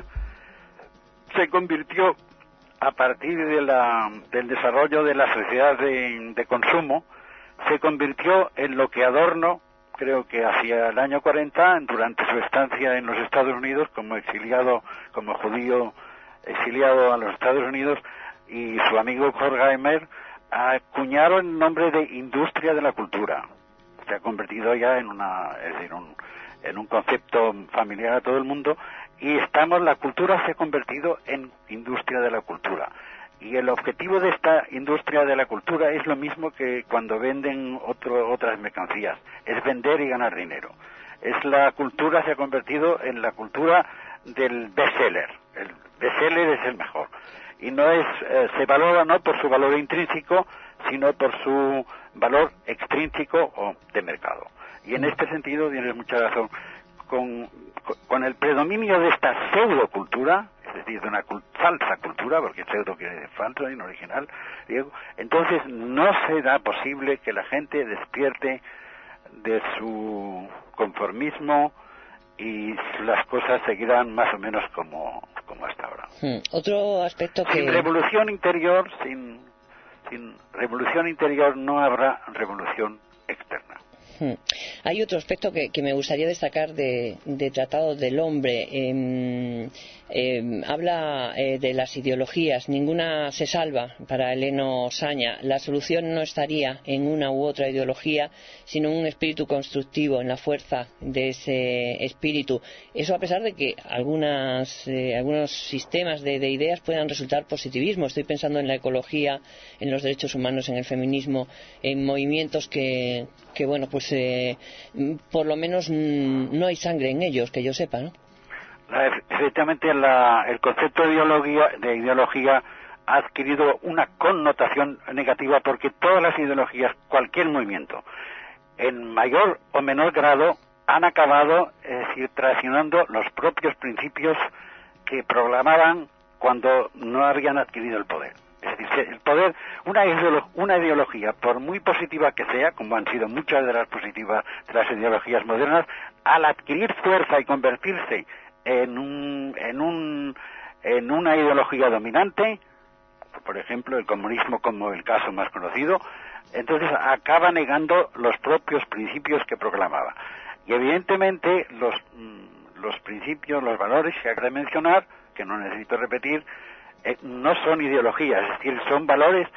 se convirtió, a partir del desarrollo de la sociedad de consumo, se convirtió en lo que Adorno, creo que hacia el año 40, durante su estancia en los Estados Unidos, como exiliado, como judío exiliado a los Estados Unidos, y su amigo Horkheimer, acuñaron el nombre de industria de la cultura. Se ha convertido ya en un concepto familiar a todo el mundo, y la cultura se ha convertido en industria de la cultura. Y el objetivo de esta industria de la cultura es lo mismo que cuando venden otras mercancías, es vender y ganar dinero. La cultura se ha convertido en la cultura del bestseller. El bestseller es el mejor. Y no se valora no por su valor intrínseco, sino por su valor extrínseco o de mercado. Y en este sentido tienes mucha razón. Con el predominio de esta pseudocultura, es decir, de una falsa cultura, porque pseudo quiere decir falso y no original, Diego, entonces no será posible que la gente despierte de su conformismo y las cosas seguirán más o menos como hasta ahora. Otro aspecto que... Sin revolución interior, sin revolución interior no habrá revolución externa. Hay otro aspecto que me gustaría destacar de Tratado del Hombre. Habla de las ideologías. Ninguna se salva para Eleno Saña. La solución no estaría en una u otra ideología, sino en un espíritu constructivo, en la fuerza de ese espíritu. Eso a pesar de que algunos sistemas de ideas puedan resultar positivismo. Estoy pensando en la ecología, en los derechos humanos, en el feminismo, en movimientos que bueno, pues por lo menos no hay sangre en ellos, que yo sepa, ¿no? Efectivamente, el concepto de ideología ha adquirido una connotación negativa porque todas las ideologías, cualquier movimiento, en mayor o menor grado, han acabado, es decir, traicionando los propios principios que proclamaban cuando no habían adquirido el poder. Es decir, el poder, una ideología, por muy positiva que sea, como han sido muchas de las positivas de las ideologías modernas, al adquirir fuerza y convertirse en una ideología dominante, por ejemplo el comunismo como el caso más conocido, entonces acaba negando los propios principios que proclamaba. Y evidentemente los principios, los valores que acabo de mencionar, que no necesito repetir, no son ideologías, es decir, son valores,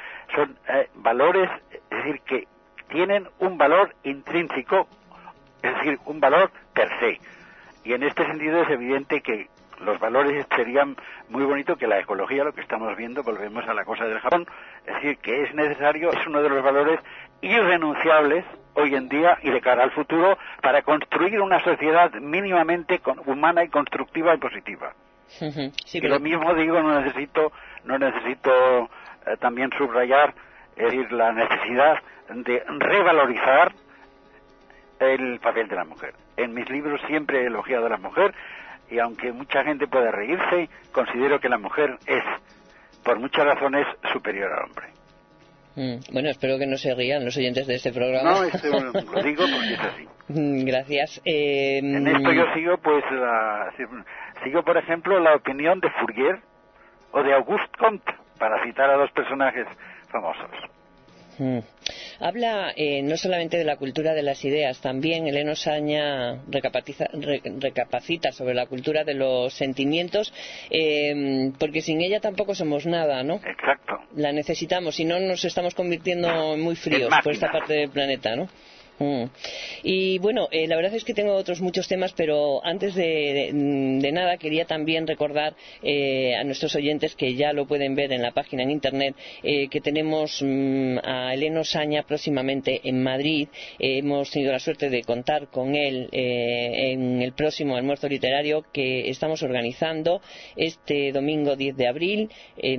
es decir, que tienen un valor intrínseco, es decir, un valor per se. Y en este sentido es evidente que los valores serían muy bonito que la ecología, lo que estamos viendo, volvemos a la cosa del Japón, es decir, que es necesario, es uno de los valores irrenunciables hoy en día y de cara al futuro para construir una sociedad mínimamente humana y constructiva y positiva. Sí, y lo mismo digo, no necesito también subrayar, es decir, la necesidad de revalorizar el papel de la mujer. En mis libros siempre he elogiado a la mujer y aunque mucha gente pueda reírse, considero que la mujer es, por muchas razones, superior al hombre. Bueno, espero que no se rían los oyentes de este programa. No, lo digo porque es así. Gracias. En esto yo sigo, sigo, por ejemplo, la opinión de Fourier o de Auguste Comte, para citar a dos personajes famosos. Habla no solamente de la cultura de las ideas, también Eleno Saña recapacita sobre la cultura de los sentimientos, porque sin ella tampoco somos nada, ¿no? Exacto. La necesitamos, si no nos estamos convirtiendo muy fríos por esta parte del planeta, ¿no? Y bueno, la verdad es que tengo otros muchos temas, pero antes de nada quería también recordar a nuestros oyentes, que ya lo pueden ver en la página en internet, que tenemos a Eleno Saña próximamente en Madrid. Hemos tenido la suerte de contar con él en el próximo almuerzo literario que estamos organizando este domingo 10 de abril.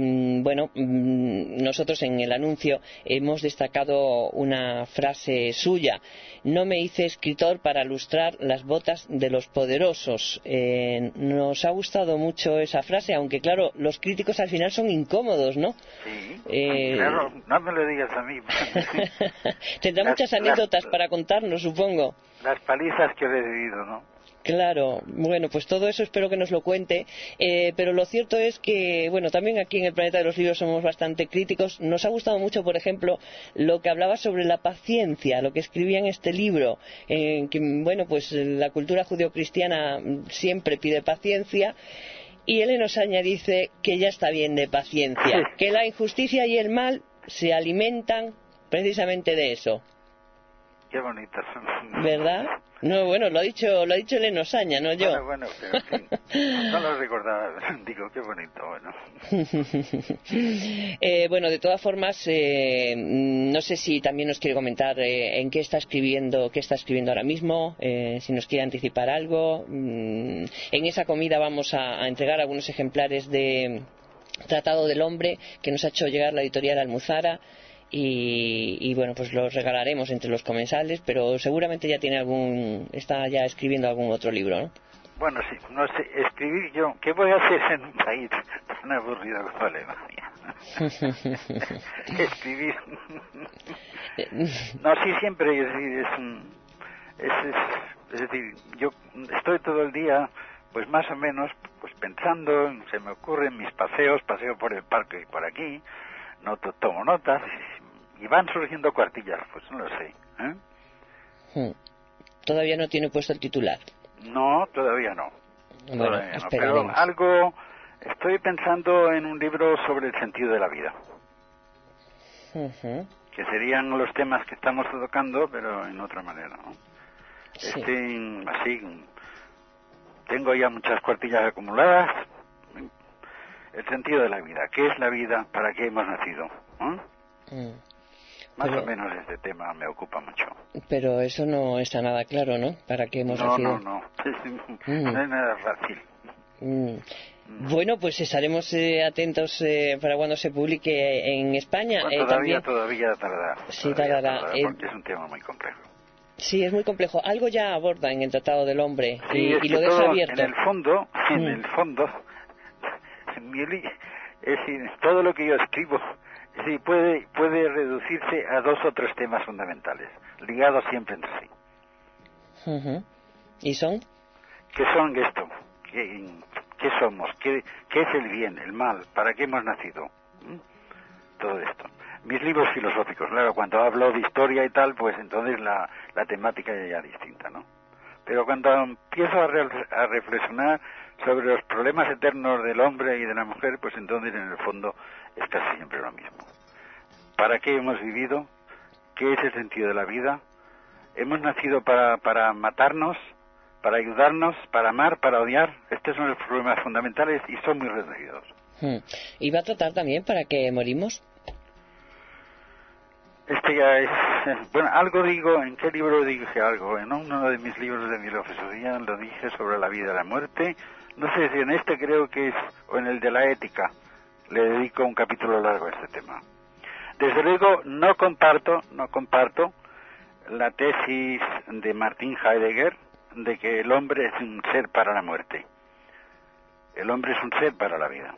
Nosotros en el anuncio hemos destacado una frase suya: no me hice escritor para lustrar las botas de los poderosos. Nos ha gustado mucho esa frase, aunque claro, los críticos al final son incómodos, ¿no? Sí, claro, no me lo digas a mí. Tendrá muchas anécdotas para contarnos, supongo. Las palizas que he recibido, ¿no? Claro, bueno, pues todo eso espero que nos lo cuente, pero lo cierto es que, bueno, también aquí en el Planeta de los Libros somos bastante críticos. Nos ha gustado mucho, por ejemplo, lo que hablaba sobre la paciencia, lo que escribía en este libro, que, bueno, pues la cultura judeocristiana siempre pide paciencia, y Eleno Saña dice que ya está bien de paciencia, que la injusticia y el mal se alimentan precisamente de eso. Qué bonitas son. ¿Verdad? No, bueno, lo ha dicho Elena Osaña, no yo. Bueno, pero en fin, no lo recordaba, digo, qué bonito, bueno. Bueno, de todas formas, no sé si también nos quiere comentar en qué está escribiendo ahora mismo, si nos quiere anticipar algo. En esa comida vamos a entregar algunos ejemplares de Tratado del Hombre que nos ha hecho llegar la editorial Almuzara. Y bueno, pues los regalaremos entre los comensales, pero seguramente ya está ya escribiendo algún otro libro, ¿no? Bueno, sí, no sé, escribir yo, ¿qué voy a hacer en un país tan aburrido como Alemania? Escribir. No, sí, siempre, es decir, yo estoy todo el día, pues más o menos, pues pensando, se me ocurren mis paseos, paseo por el parque y por aquí, tomo notas y van surgiendo cuartillas, pues no lo sé. Todavía no tiene puesto el titular. No, todavía no. Bueno, todavía no. esperaremos. Pero algo, estoy pensando en un libro sobre el sentido de la vida. Que serían los temas que estamos tocando, pero en otra manera, ¿no? Sí. Así, tengo ya muchas cuartillas acumuladas. El sentido de la vida. ¿Qué es la vida? ¿Para qué hemos nacido? Más o menos este tema me ocupa mucho. Pero eso no está nada claro, ¿no? ¿Para qué hemos nacido? No. No es nada fácil. Bueno, pues estaremos atentos para cuando se publique en España. Bueno, También... todavía tardará. Sí, tardará. Porque es un tema muy complejo. Sí, es muy complejo. Algo ya aborda en el Tratado del Hombre sí, y lo deja abierto. En el fondo, es decir, todo lo que yo escribo, es decir, puede reducirse a 2 o 3 temas fundamentales, ligados siempre entre sí. ¿Y son? ¿Qué son esto? ¿Qué somos? ¿Qué es el bien, el mal? ¿Para qué hemos nacido? Todo esto. Mis libros filosóficos, claro, cuando hablo de historia y tal, pues entonces la temática es ya distinta, ¿no? Pero cuando empiezo a reflexionar sobre los problemas eternos del hombre y de la mujer, pues entonces en el fondo es casi siempre lo mismo. ¿Para qué hemos vivido? ¿Qué es el sentido de la vida? ¿Hemos nacido para matarnos? ¿Para ayudarnos? ¿Para amar? ¿Para odiar? Estos son los problemas fundamentales y son muy reducidos. ¿Y va a tratar también para qué morimos? Este ya es... Bueno, algo digo, ¿en qué libro dije algo? En uno de mis libros de filosofía lo dije sobre la vida y la muerte. No sé si en este creo que es, o en el de la ética, le dedico un capítulo largo a este tema. Desde luego no comparto la tesis de Martin Heidegger de que el hombre es un ser para la muerte. El hombre es un ser para la vida.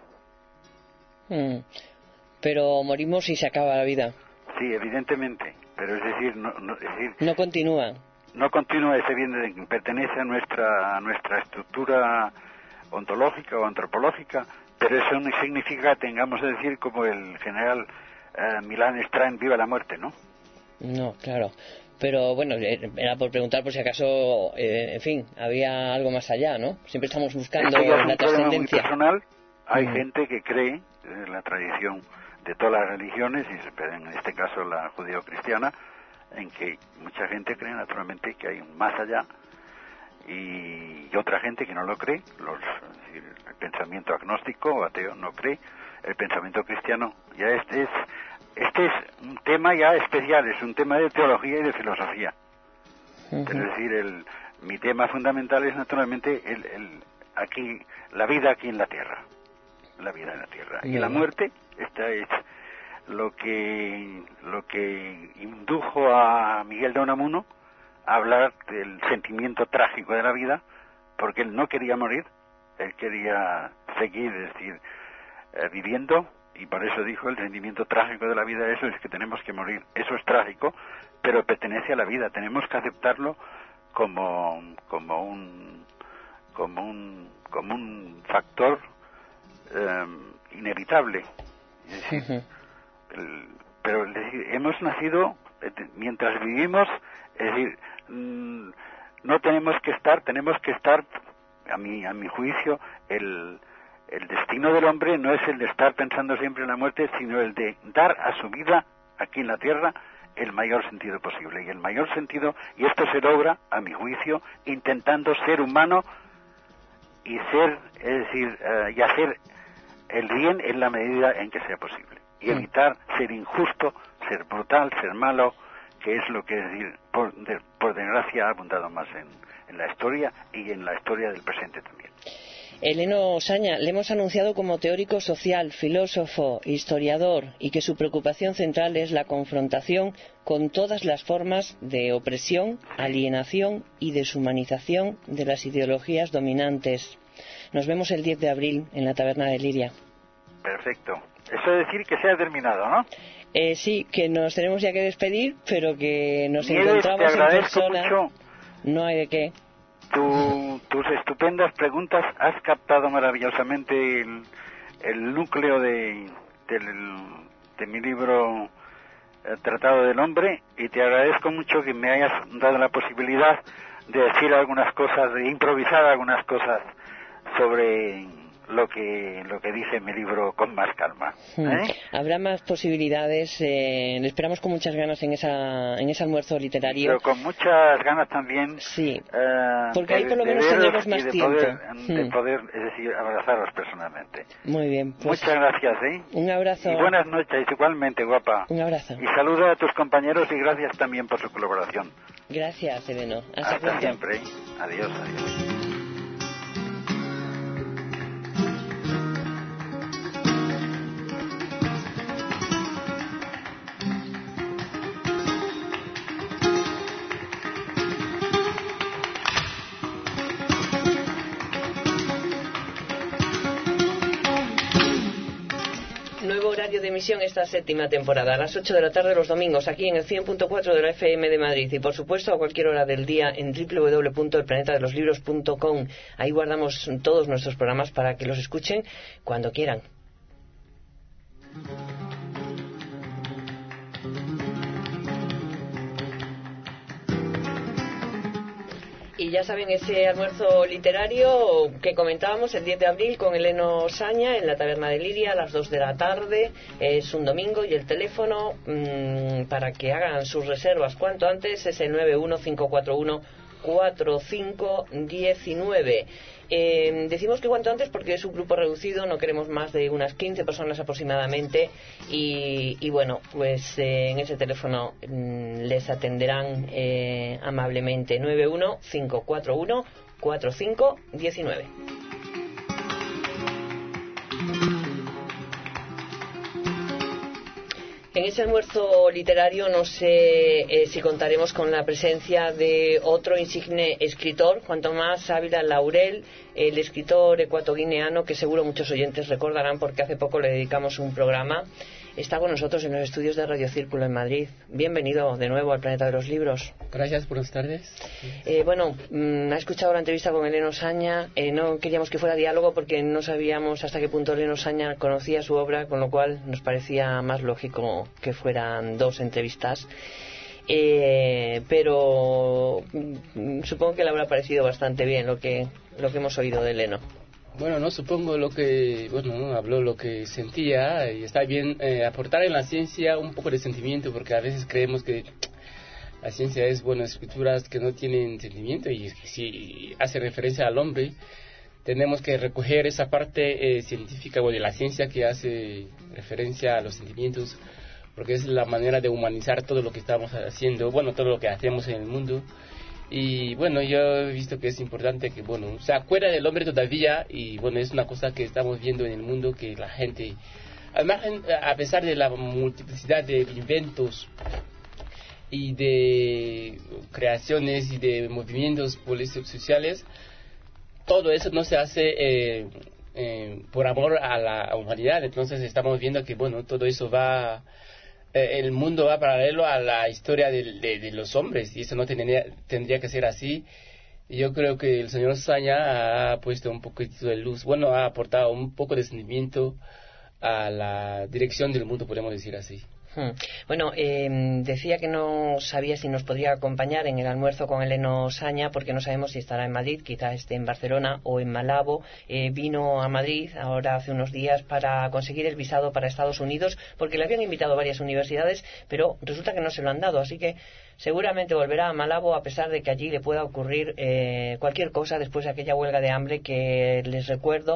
Pero morimos y se acaba la vida. Sí, evidentemente, pero es decir, no continúa. No continúa ese bien que pertenece a nuestra estructura ontológica o antropológica, pero eso no significa, tengamos que decir, como el general Milán Strain, viva la muerte, ¿no? No, claro. Pero bueno, era por preguntar por si acaso, en fin, había algo más allá, ¿no? Siempre estamos buscando la trascendencia. Muy personal. Hay gente que cree en la tradición de todas las religiones, y en este caso la judeo-cristiana, en que mucha gente cree naturalmente que hay un más allá, y otra gente que no lo cree. El pensamiento agnóstico o ateo no cree, el pensamiento cristiano. Ya este es un tema ya especial, es un tema de teología y de filosofía. Es decir, mi tema fundamental es naturalmente aquí la vida aquí en la tierra, la vida en la tierra. Y la muerte, esta es lo que indujo a Miguel de Unamuno a hablar del sentimiento trágico de la vida, porque él no quería morir, él quería seguir, es decir, viviendo, y por eso dijo: el sentimiento trágico de la vida, eso es que tenemos que morir. Eso es trágico, pero pertenece a la vida, tenemos que aceptarlo como un factor inevitable. Es decir, pero es decir, hemos nacido mientras vivimos, es decir, no tenemos que estar, a mi juicio, el destino del hombre no es el de estar pensando siempre en la muerte, sino el de dar a su vida aquí en la tierra el mayor sentido posible. Y el mayor sentido, y esto se logra, a mi juicio, intentando ser humano y ser, es decir, y hacer el bien en la medida en que sea posible. Y evitar ser injusto, ser brutal, ser malo, que es lo que, es decir, por desgracia ha abundado más en la historia y en la historia del presente también. Eleno Osaña, le hemos anunciado como teórico social, filósofo, historiador, y que su preocupación central es la confrontación con todas las formas de opresión, alienación y deshumanización de las ideologías dominantes. Nos vemos el 10 de abril en la Taberna de Liria. Perfecto. Eso es decir que se ha terminado, ¿no? Sí, que nos tenemos ya que despedir, pero que nos Nieves, encontramos te en agradezco persona. mucho. No hay de qué. Tus estupendas preguntas, has captado maravillosamente el núcleo de mi libro Tratado del Hombre, y te agradezco mucho que me hayas dado la posibilidad de decir algunas cosas, de improvisar algunas cosas sobre lo que dice mi libro con más calma. Habrá más posibilidades, le esperamos con muchas ganas en ese almuerzo literario. Pero con muchas ganas también. Sí, porque ahí por lo menos tendremos más tiempo. De poder, es decir, abrazaros personalmente. Muy bien. Pues, muchas gracias, un abrazo. Y buenas noches, igualmente, guapa. Un abrazo. Y saluda a tus compañeros y gracias también por su colaboración. Gracias, Eleno. Hasta pronto. Siempre. Adiós, adiós. Nuevo horario de emisión esta séptima temporada, a las 8 de la tarde los domingos, aquí en el 100.4 de la FM de Madrid, y por supuesto a cualquier hora del día en www.elplanetadeloslibros.com. Ahí guardamos todos nuestros programas para que los escuchen cuando quieran. Y ya saben, ese almuerzo literario que comentábamos el 10 de abril con Eleno Osaña en la Taberna de Liria a las 2 de la tarde, es un domingo, y el teléfono para que hagan sus reservas cuanto antes es el 915414519. Decimos que cuanto antes porque es un grupo reducido, no queremos más de unas 15 personas aproximadamente, y bueno, pues en ese teléfono les atenderán amablemente. 915414519. En ese almuerzo literario no sé si contaremos con la presencia de otro insigne escritor, Juan Tomás Ávila Laurel, el escritor ecuatoguineano que seguro muchos oyentes recordarán porque hace poco le dedicamos un programa. Está con nosotros en los estudios de Radio Círculo en Madrid. Bienvenido de nuevo al Planeta de los Libros. Gracias, buenas tardes. Ha escuchado la entrevista con Eleno Osaña. No queríamos que fuera diálogo porque no sabíamos hasta qué punto Eleno Osaña conocía su obra, con lo cual nos parecía más lógico que fueran dos entrevistas. Pero supongo que le habrá parecido bastante bien lo que hemos oído de Eleno. Bueno, no supongo habló lo que sentía, y está bien aportar en la ciencia un poco de sentimiento, porque a veces creemos que la ciencia es, escrituras que no tienen sentimiento, y si hace referencia al hombre, tenemos que recoger esa parte científica de la ciencia que hace referencia a los sentimientos, porque es la manera de humanizar todo lo que estamos haciendo, todo lo que hacemos en el mundo. Y yo he visto que es importante que, se acuerda del hombre todavía, y es una cosa que estamos viendo en el mundo, que la gente, a pesar de la multiplicidad de inventos y de creaciones y de movimientos políticos sociales, todo eso no se hace por amor a la humanidad. Entonces estamos viendo que, todo eso va... el mundo va paralelo a la historia de los hombres, y eso no tendría que ser así. Y yo creo que el señor Osaña ha puesto un poquito de luz, ha aportado un poco de sentimiento a la dirección del mundo, podemos decir así. Bueno, decía que no sabía si nos podría acompañar en el almuerzo con Eleno Saña, porque no sabemos si estará en Madrid, quizá esté en Barcelona o en Malabo. Vino a Madrid ahora hace unos días para conseguir el visado para Estados Unidos, porque le habían invitado a varias universidades, pero resulta que no se lo han dado, así que seguramente volverá a Malabo, a pesar de que allí le pueda ocurrir cualquier cosa después de aquella huelga de hambre que, les recuerdo,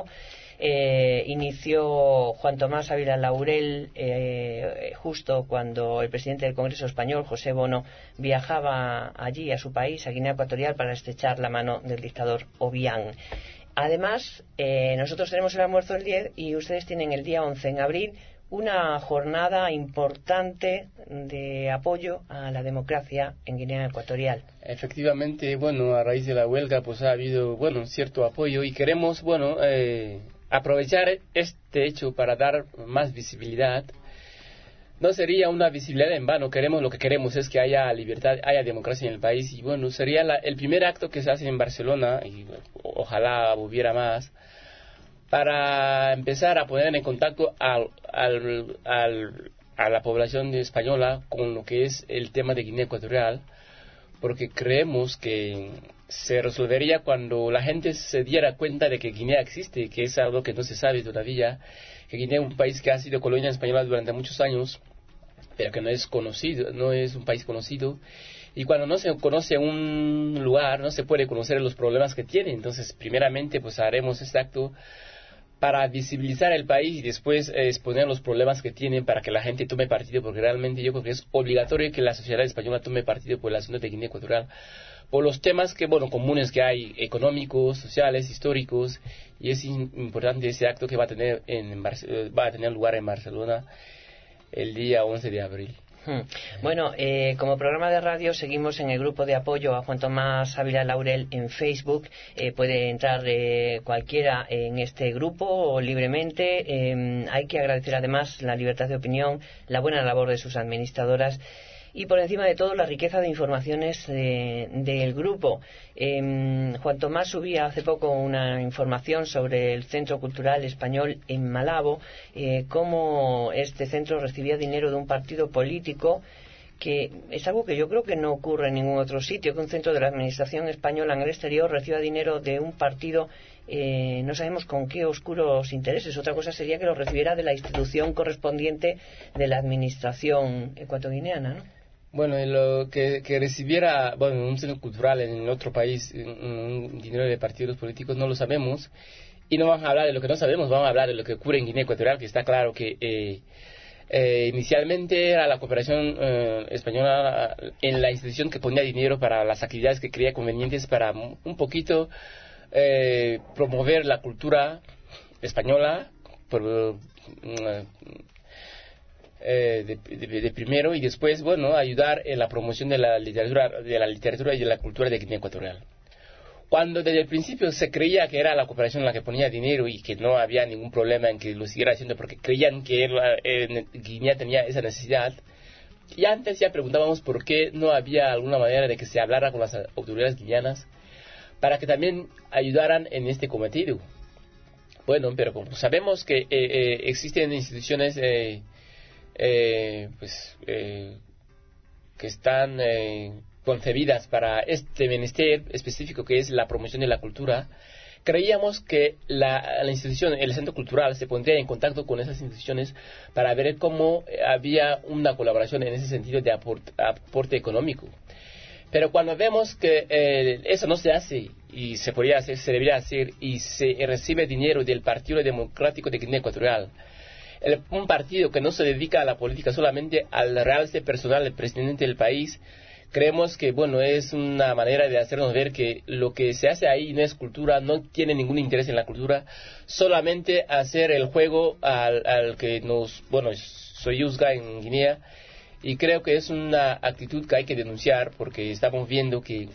inició Juan Tomás Ávila Laurel justo cuando el presidente del Congreso Español, José Bono, viajaba allí a su país, a Guinea Ecuatorial, para estrechar la mano del dictador Obiang. Además, nosotros tenemos el almuerzo el 10 y ustedes tienen el día 11 en abril una jornada importante de apoyo a la democracia en Guinea Ecuatorial. Efectivamente, bueno, a raíz de la huelga pues ha habido, bueno, cierto apoyo y queremos, bueno, aprovechar este hecho para dar más visibilidad. No sería una visibilidad en vano, lo que queremos es que haya libertad, haya democracia en el país y bueno, sería el primer acto que se hace en Barcelona y ojalá hubiera más, para empezar a poner en contacto a la población española con lo que es el tema de Guinea Ecuatorial, porque creemos que se resolvería cuando la gente se diera cuenta de que Guinea existe, que es algo que no se sabe todavía, que Guinea es un país que ha sido colonia española durante muchos años, pero que no es conocido, no es un país conocido, y cuando no se conoce un lugar, no se puede conocer los problemas que tiene. Entonces, primeramente, pues haremos este acto para visibilizar el país y después exponer los problemas que tienen para que la gente tome partido, porque realmente yo creo que es obligatorio que la sociedad española tome partido por el asunto de Guinea Ecuatorial, por los temas que, bueno, comunes que hay, económicos, sociales, históricos, y es importante ese acto que va a tener lugar en Barcelona el día 11 de abril. Bueno, como programa de radio seguimos en el grupo de apoyo a Juan Tomás Ávila Laurel en Facebook. Puede entrar cualquiera en este grupo libremente. Hay que agradecer además la libertad de opinión, la buena labor de sus administradoras y por encima de todo la riqueza de informaciones del grupo. Juan Tomás subía hace poco una información sobre el Centro Cultural Español en Malabo, cómo este centro recibía dinero de un partido político, que es algo que yo creo que no ocurre en ningún otro sitio, que un centro de la administración española en el exterior reciba dinero de un partido, no sabemos con qué oscuros intereses. Otra cosa sería que lo recibiera de la institución correspondiente de la administración ecuatoguineana, ¿no? Bueno, lo que recibiera, bueno, un centro cultural en otro país, un dinero de partidos políticos, no lo sabemos. Y no vamos a hablar de lo que no sabemos, vamos a hablar de lo que ocurre en Guinea Ecuatorial, que está claro que inicialmente era la cooperación española en la institución que ponía dinero para las actividades que creía convenientes para un poquito promover la cultura española de primero, y después, bueno, ayudar en la promoción de la literatura y de la cultura de Guinea Ecuatorial. Cuando desde el principio se creía que era la cooperación la que ponía dinero y que no había ningún problema en que lo siguiera haciendo porque creían que Guinea tenía esa necesidad, y antes ya preguntábamos por qué no había alguna manera de que se hablara con las autoridades guineanas para que también ayudaran en este cometido. Bueno, pero como sabemos que existen instituciones que están concebidas para este menester específico que es la promoción de la cultura, creíamos que la institución, el centro cultural, se pondría en contacto con esas instituciones para ver cómo había una colaboración en ese sentido de aporte económico. Pero cuando vemos que eso no se hace y se podría hacer, se debería hacer, y se recibe dinero del Partido Democrático de Guinea Ecuatorial, un partido que no se dedica a la política, solamente al realce personal del presidente del país, creemos que, bueno, es una manera de hacernos ver que lo que se hace ahí no es cultura, no tiene ningún interés en la cultura, solamente hacer el juego al que nos, bueno, soyuzga en Guinea. Y creo que es una actitud que hay que denunciar, porque estamos viendo que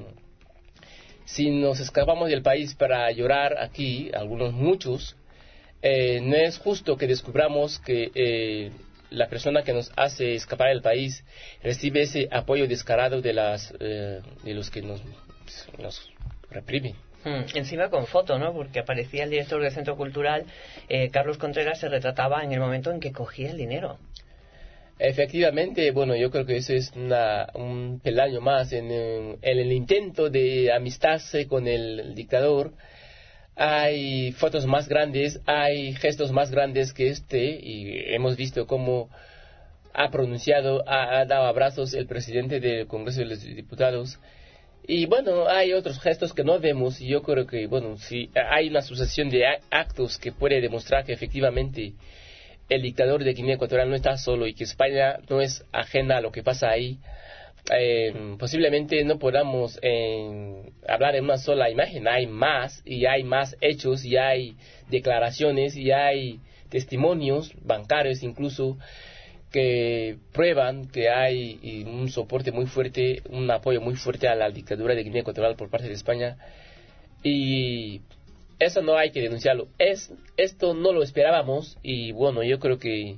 si nos escapamos del país para llorar aquí, muchos, no es justo que descubramos que la persona que nos hace escapar del país recibe ese apoyo descarado de los que nos reprimen. Encima con foto, ¿no? Porque aparecía el director del Centro Cultural, Carlos Contreras, se retrataba en el momento en que cogía el dinero. Efectivamente, bueno, yo creo que eso es un peldaño más en el intento de amistarse con el dictador. Hay fotos más grandes, hay gestos más grandes que y hemos visto cómo ha dado abrazos el presidente del Congreso de los Diputados. Y bueno, hay otros gestos que no vemos, y yo creo que, bueno, si hay una sucesión de actos que puede demostrar que efectivamente el dictador de Guinea Ecuatorial no está solo y que España no es ajena a lo que pasa ahí, posiblemente no podamos hablar en una sola imagen. Hay más, y hay más hechos, y hay declaraciones, y hay testimonios bancarios incluso que prueban que hay un soporte muy fuerte, un apoyo muy fuerte a la dictadura de Guinea Ecuatorial por parte de España, y eso no hay que denunciarlo. Esto no lo esperábamos, y bueno, yo creo que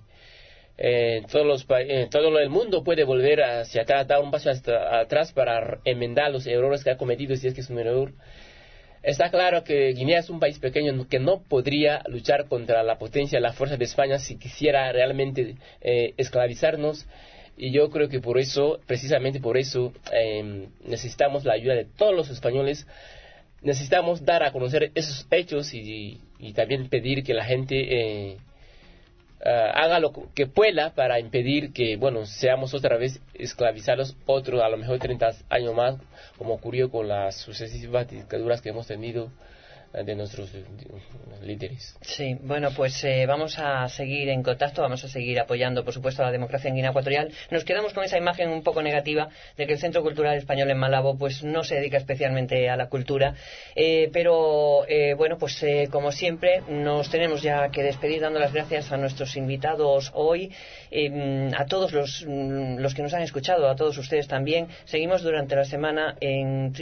todo el mundo puede volver hacia atrás, dar un paso atrás para enmendar los errores que ha cometido, si es que es un error. Está claro que Guinea es un país pequeño que no podría luchar contra la potencia de la fuerza de España si quisiera realmente esclavizarnos, y yo creo que por eso, precisamente por eso, necesitamos la ayuda de todos los españoles. Necesitamos dar a conocer esos hechos y también pedir que la gente haga lo que pueda para impedir que, bueno, seamos otra vez esclavizados a lo mejor 30 años más, como ocurrió con las sucesivas dictaduras que hemos tenido de nuestros líderes. Sí, bueno, pues vamos a seguir en contacto, vamos a seguir apoyando, por supuesto, a la democracia en Guinea Ecuatorial. Nos quedamos con esa imagen un poco negativa de que el Centro Cultural Español en Malabo pues no se dedica especialmente a la cultura, pero bueno, pues como siempre nos tenemos ya que despedir dando las gracias a nuestros invitados hoy, a todos los que nos han escuchado, a todos ustedes también. Seguimos durante la semana en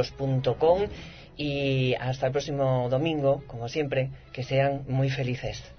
www.elplanetadeloslibros.com. Y hasta el próximo domingo, como siempre, que sean muy felices.